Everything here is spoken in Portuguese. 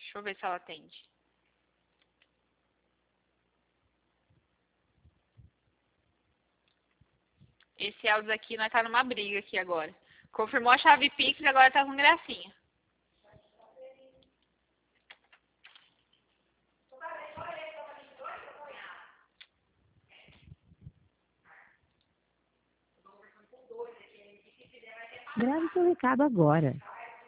Deixa eu ver se ela atende. Esse Eldes aqui, nós tá numa briga aqui agora. Confirmou a chave Pix e agora tá com gracinha. Grave seu recado agora.